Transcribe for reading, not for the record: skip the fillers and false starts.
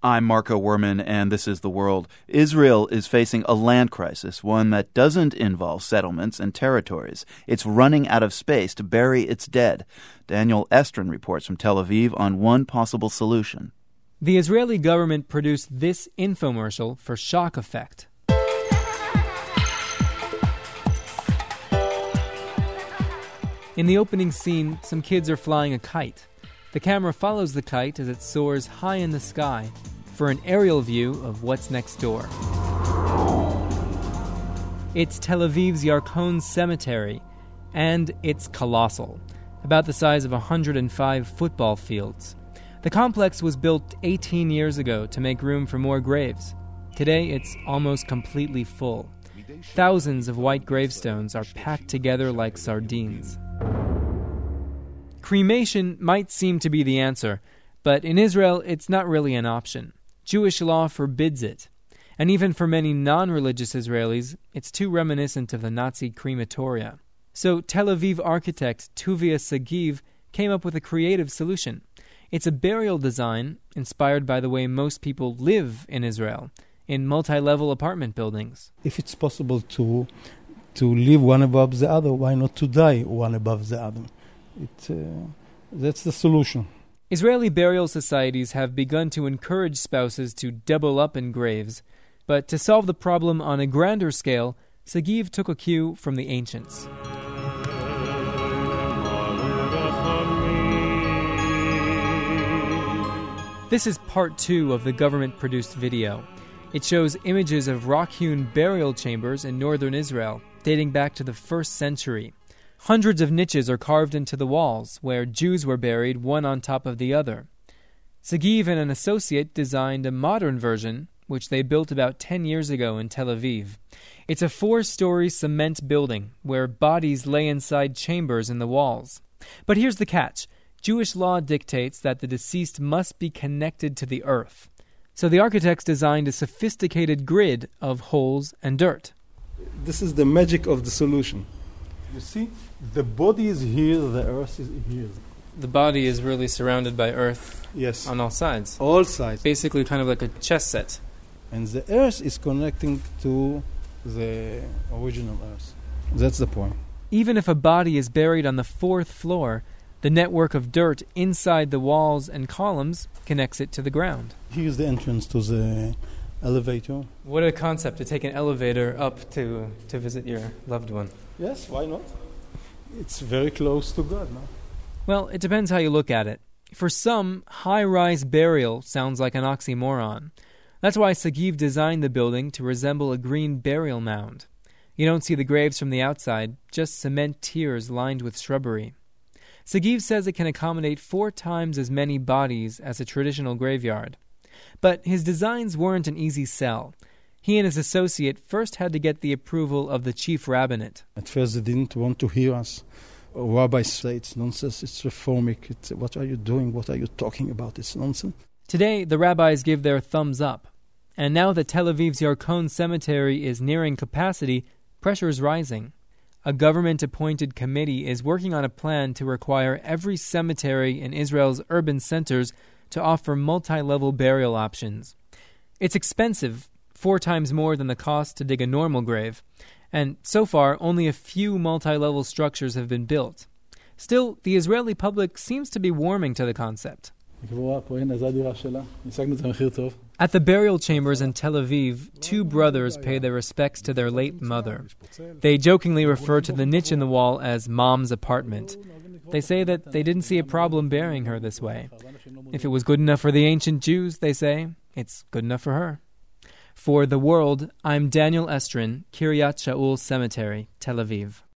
I'm Marco Werman, and this is The World. Israel is facing a land crisis, one that doesn't involve settlements and territories. It's running out of space to bury its dead. Daniel Estrin reports from Tel Aviv on one possible solution. The Israeli government produced this infomercial for shock effect. In the opening scene, some kids are flying a kite. The camera follows the kite as it soars high in the sky for an aerial view of what's next door. It's Tel Aviv's Yarkon Cemetery, and it's colossal, about the size of 105 football fields. The complex was built 18 years ago to make room for more graves. Today, it's almost completely full. Thousands of white gravestones are packed together like sardines. Cremation might seem to be the answer, but in Israel, it's not really an option. Jewish law forbids it. And even for many non-religious Israelis, it's too reminiscent of the Nazi crematoria. So Tel Aviv architect Tuvia Sagiv came up with a creative solution. It's a burial design inspired by the way most people live in Israel, in multi-level apartment buildings. If it's possible to live one above the other, why not to die one above the other? That's the solution. Israeli burial societies have begun to encourage spouses to double up in graves, but to solve the problem on a grander scale, Sagiv took a cue from the ancients. This is part 2 of the government-produced video. It shows images of rock-hewn burial chambers in northern Israel, dating back to the 1st century. Hundreds of niches are carved into the walls, where Jews were buried one on top of the other. Sagiv and an associate designed a modern version, which they built about 10 years ago in Tel Aviv. It's a 4-story cement building, where bodies lay inside chambers in the walls. But here's the catch. Jewish law dictates that the deceased must be connected to the earth. So the architects designed a sophisticated grid of holes and dirt. This is the magic of the solution. You see, the body is here, the earth is here. The body is really surrounded by earth. Yes. On all sides. All sides. Basically kind of like a chess set. And the earth is connecting to the original earth. That's the point. Even if a body is buried on the 4th floor, the network of dirt inside the walls and columns connects it to the ground. Here's the entrance to the elevator. What a concept to take an elevator up to visit your loved one. Yes, why not? It's very close to God, no? Well, it depends how you look at it. For some, high-rise burial sounds like an oxymoron. That's why Sagiv designed the building to resemble a green burial mound. You don't see the graves from the outside, just cement tiers lined with shrubbery. Sagiv says it can accommodate 4 times as many bodies as a traditional graveyard. But his designs weren't an easy sell. He and his associate first had to get the approval of the chief rabbinate. At first they didn't want to hear us. Rabbis say it's nonsense, it's reformic, what are you doing, what are you talking about, it's nonsense. Today, the rabbis give their thumbs up. And now that Tel Aviv's Yarkon Cemetery is nearing capacity, pressure is rising. A government-appointed committee is working on a plan to require every cemetery in Israel's urban centers to offer multi-level burial options. It's expensive, 4 times more than the cost to dig a normal grave, and so far only a few multi-level structures have been built. Still, the Israeli public seems to be warming to the concept. At the burial chambers in Tel Aviv, 2 brothers pay their respects to their late mother. They jokingly refer to the niche in the wall as Mom's apartment. They say that they didn't see a problem burying her this way. If it was good enough for the ancient Jews, they say, it's good enough for her. For The World, I'm Daniel Estrin, Kiryat Shaul Cemetery, Tel Aviv.